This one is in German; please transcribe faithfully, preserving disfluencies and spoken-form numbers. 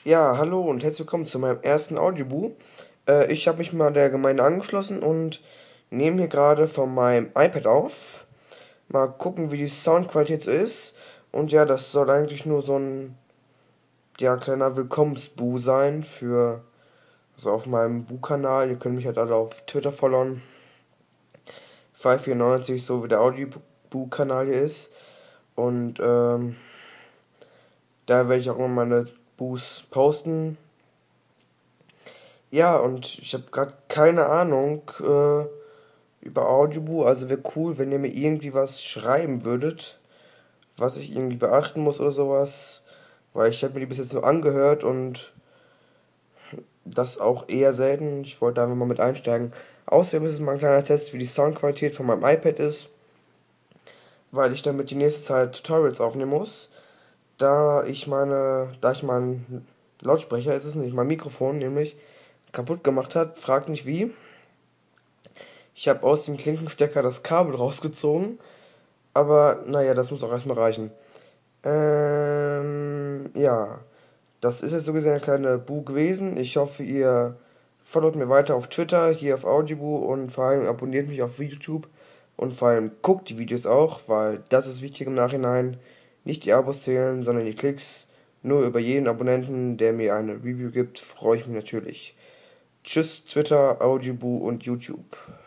Ja, hallo und herzlich willkommen zu meinem ersten Audioboo. Äh, ich habe mich mal der Gemeinde angeschlossen und nehme hier gerade von meinem iPad auf. Mal gucken, wie die Soundqualität so ist. Und ja, das soll eigentlich nur so ein ja, kleiner Willkommensboo sein für also auf meinem Boo-Kanal. Ihr könnt mich halt alle auf Twitter followen. five vierundneunzig, so wie der Audioboo-Kanal hier ist. Und ähm, da werde ich auch immer meine Boos posten. Ja, und ich habe gerade keine Ahnung äh, über Audioboo. Also wäre cool, wenn ihr mir irgendwie was schreiben würdet, was ich irgendwie beachten muss oder sowas. Weil ich habe mir die bis jetzt nur angehört und das auch eher selten. Ich wollte einfach mal mit einsteigen. Außerdem ist es mal ein kleiner Test, wie die Soundqualität von meinem iPad ist, weil ich damit die nächste Zeit Tutorials aufnehmen muss. Da ich meine, da ich meinen Lautsprecher, ist es nicht mein Mikrofon, nämlich kaputt gemacht hat, fragt nicht wie. Ich habe aus dem Klinkenstecker das Kabel rausgezogen, aber naja, das muss auch erstmal reichen. Ähm, ja, das ist jetzt so gesehen eine kleine Bu gewesen. Ich hoffe, ihr followt mir weiter auf Twitter, hier auf Audioboo und vor allem abonniert mich auf YouTube und vor allem guckt die Videos auch, weil das ist wichtig im Nachhinein. Nicht die Abos zählen, sondern die Klicks. Nur über jeden Abonnenten, der mir eine Review gibt, freue ich mich natürlich. Tschüss, Twitter, Audioboo und YouTube.